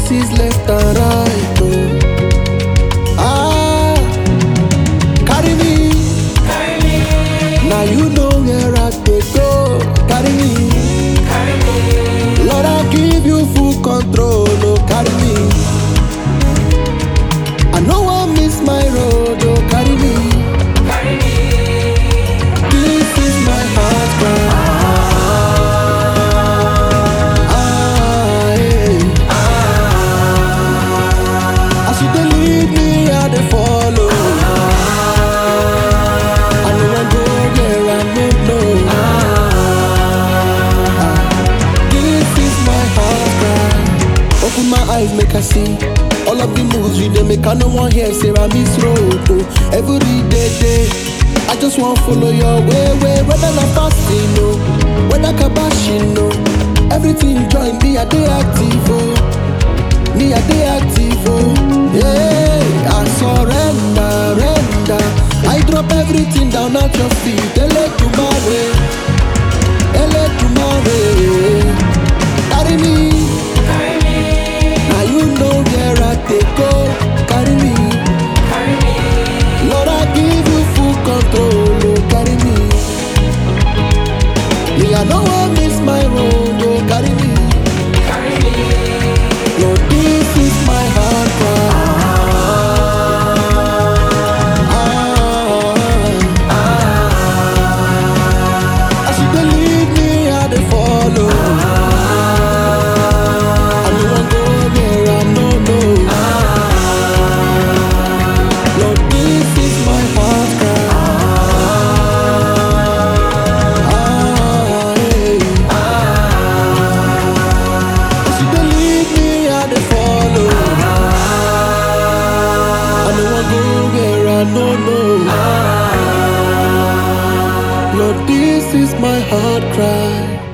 places left and right. Oh. Ah, carry me. Now you know where I take go. Carry me. Lord, I give you full control. Oh, carry me. I know I miss my road. Oh, carry me. This is my heart cry. As you dey lead me, I dey follow. I know I go where I no know. This is my heart cry. Open my eyes, make I see all of the moves you dey make. I no wan hear say I miss road. Oh, every day, I just wan follow your way. Whether na fasting, no, whether kabashing, no, everything join me. I dey active, oh. Me, I dey active, oh. Yeah, I surrender, render. I drop everything down at your feet. Ele tomorrow, carry me. Now you know where I take go. Carry me. Lord, I give you full control. Oh, carry me. Yeah, I know I miss my road. Oh, carry me. Lord, this is my heart cry. As you dey lead me, I dey follow. I know I go where I no know. Lord, this is my heart cry. As you dey lead me, I dey follow. I know I go where I no know. Lord, this is my heart cry.